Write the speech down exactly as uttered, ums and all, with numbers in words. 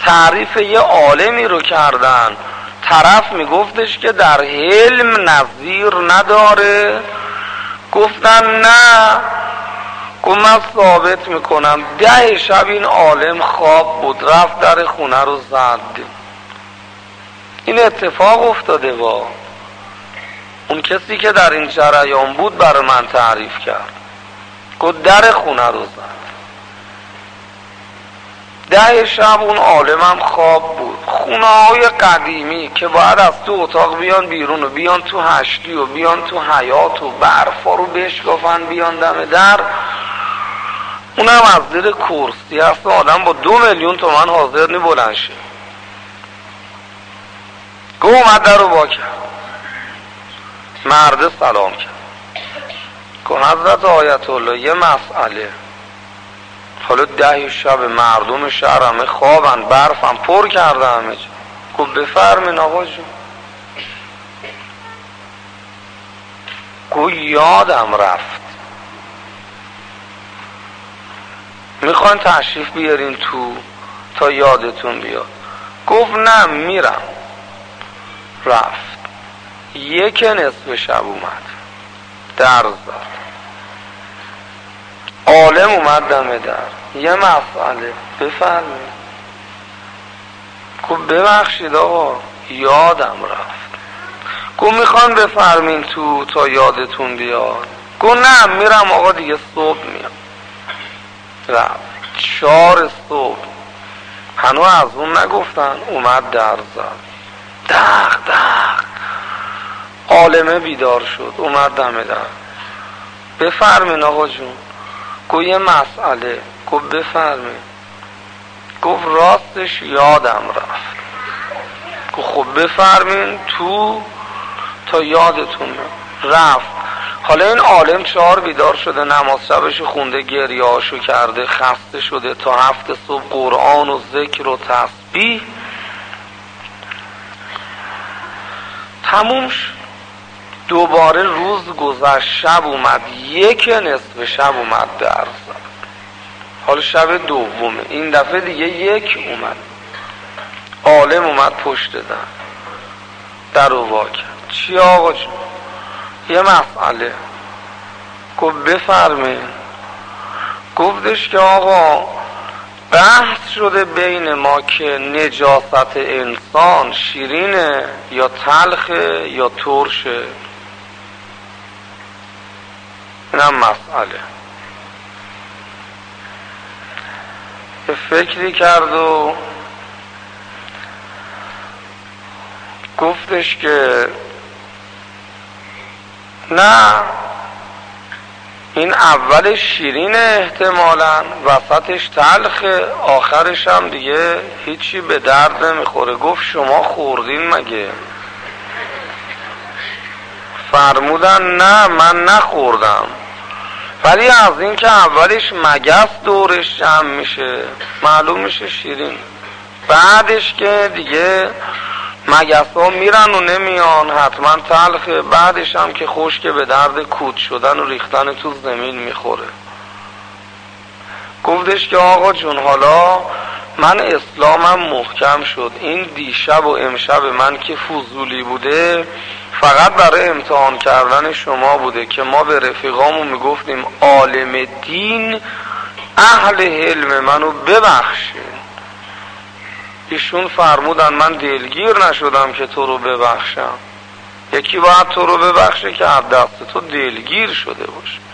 تعریف یه عالمی رو کردن، طرف میگفتش که در حلم نظیر نداره. گفتن نه، گفت من ثابت میکنم ده شب این عالم خواب بود، رفت در خونه رو زد. این اتفاق افتاده. با اون کسی که در این جریان بود برای من تعریف کرد، گفت در خونه رو زد. ده شب اون عالمم خواب بود. خونه های قدیمی که باید از تو اتاق بیان بیرون و بیان تو هشتی و بیان تو حیات و برفا رو بشکافن بیان دم در، اونم از زیر کرسی هست. آدم با دو میلیون تومن حاضر نی بلند شه. گو اومد در رو با کرد، مرد سلام کرد، گو حضرت آیت الله یه مسئله، حالا ده شب مردم شهر همه خوابن، برفم پر کرده همه جا. گو بفرمین آقا جون. گو یادم رفت، میخواین تشریف بیارین تو تا یادتون بیاد. گفت نه میرم. رفت. یک نصف شب اومد، در زد. عالم اومد دم در، یه مسئله، بفرمایید. گفت ببخشید آقا یادم رفت. گفت میخوان بفرمین تو تا یادتون بیاد. گفت نه میرم آقا دیگه صبح میام. رفت. چهار صبح هنو از اون نگفتن، اومد در زد. دق دق عالمه بیدار شد، اومد دم در. بفرمین آقا جون. گفت یه مسئله. گفت بفرمین. گفت راستش یادم رفت. گفت خب بفرمین تو تا یادتون رفت. حالا این عالم چهار بیدار شده، نماز شبشو خونده، گریه هاشو کرده، خسته شده، تا هفت صبح قرآن و ذکر و تسبیح تموم شد. دوباره روز گذشت، شب اومد، یک نصف شب اومد در زد. حالا شب دومه، این دفعه دیگه یک اومد. عالم اومد پشت در، در رو وا کرد. چی آقا جون؟ یه مسئله. گفت بفرمین. گفتش که آقا بحث شده بین ما که نجاست انسان شیرینه یا تلخه یا ترشه. اینم مسئله. یه فکری کرد و گفتش که نه، این اولش شیرینه احتمالاً، وسطش تلخه، آخرش هم دیگه هیچی به درد نمیخوره. گفت شما خوردین مگه؟ فرمودن نه من نخوردم، ولی از این که اولش مگس دورش جمع میشه معلوم میشه شیرین، بعدش که دیگه مگس ها میرن و نمیان حتما تلخه، بعدش هم که خشک به درد کود شدن و ریختن تو زمین میخوره. گفتش که آقا جون حالا من اسلامم محکم شد، این دیشب و امشب من که فضولی بوده فقط برای امتحان کردن شما بوده که ما به رفیقامون میگفتیم عالم دین اهل حلم منو ببخشین. ایشون فرمودن من دلگیر نشدم که تو رو ببخشم. یکی باید تو رو ببخشه که از دست تو دلگیر شده باشه.